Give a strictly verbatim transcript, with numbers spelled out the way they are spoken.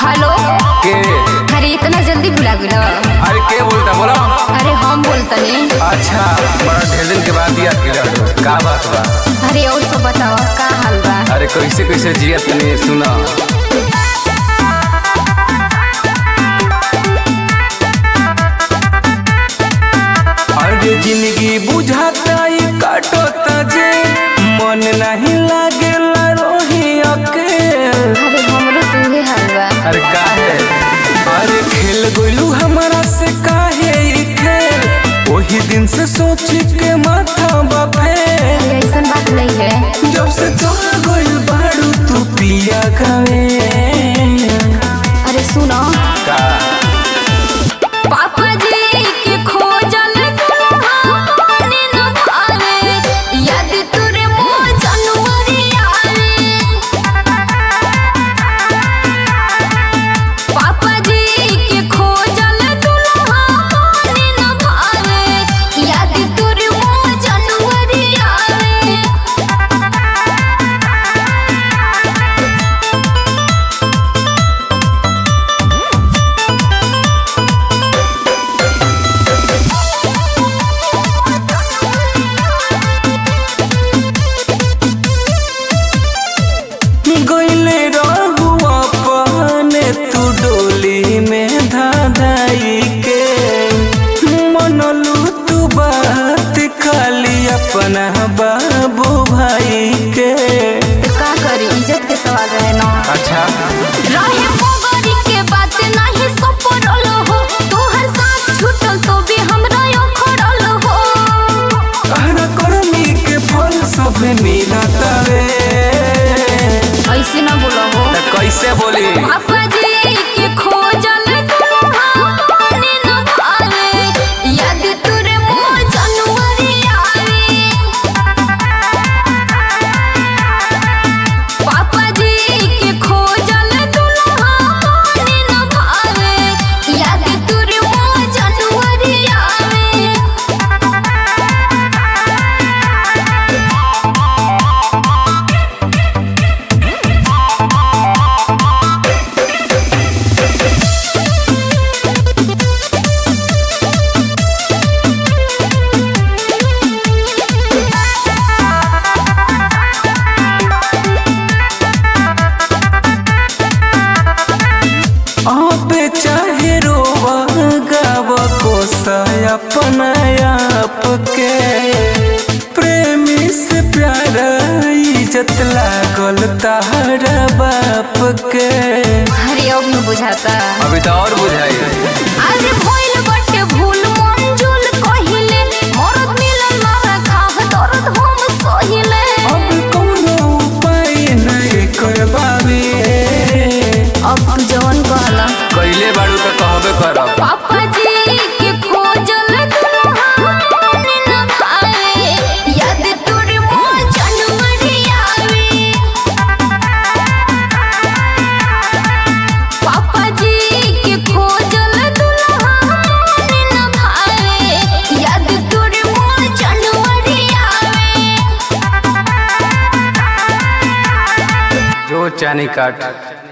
Hello के? अरे इतना जल्दी भुला गेलो? अरे के बोलता बोलो? अरे हम बोलतनी। अच्छा, बड़ा ढेर दिन के बाद याद किया। का बात बा? अरे और सब बताओ, का हाल बा? अरे कैसे कैसे जिया तनी सुना। अरे जिंदगी बुझाता ही काटता जे, मन नहीं लागेला रोही अकेल। अरे हमरो तुहे हाल बा। अरे काहे? अरे खेल गोलू हमारा से काहे ई खेल, वही दिन से सोच के माथा बाफे। अरे ऐसन बात नहीं है। जब से तोड़ गोल बाड़ू तू पिया गावे। अरे सुनो का? पापा जी के खोजल पानी न भावे, याद तोरे मोर जनवरी आवे। पापा जी के खोजल पानी न भावे, याद तोरे मोर जनवरी आवे। गोइले रहू अपने तू डोली में धाधाई के, मनलू तू बात खाली अपना बाबू भाई के। का करी, इज्जत के सवाल रहे ना। अच्छा, रहे पोगरी के बात नहीं सपरल हो, तोहर साथ छूटल तो भी हमरा अखरल हो। कहना करनी के फल सब मिलता रे। ऐसे ना बोलो हो। कैसे बोली? पापा जी के खोजल पानी न भावे, याद तोरे मोर जनवरी आवे। पापा जी के खोजल पानी न भावे, याद तोरे मोर जनवरी आवे। आप चाहे रोवा गावा कोसा अपना आप के, प्रेमी से प्यारा इज्जत लागल तारा बाप के। अरे अब न बुझाता। अभी तो और बुझाई। अरे भइल बाटे भूल मंजूल कहिले, मरद मिलन मारा खाह दर्द हम सहिले। अब कोनो उपाय नहीं करबावे। अब तू जवन कहला। कैले बाड़ू तो कहबे करब। पापा जी के खोजल पानी न भावे, याद तोरे मोर जनवरी आवे। पापा जी के खोजल पानी न भावे, याद तोरे मोर जनवरी आवे। जो चानी काट।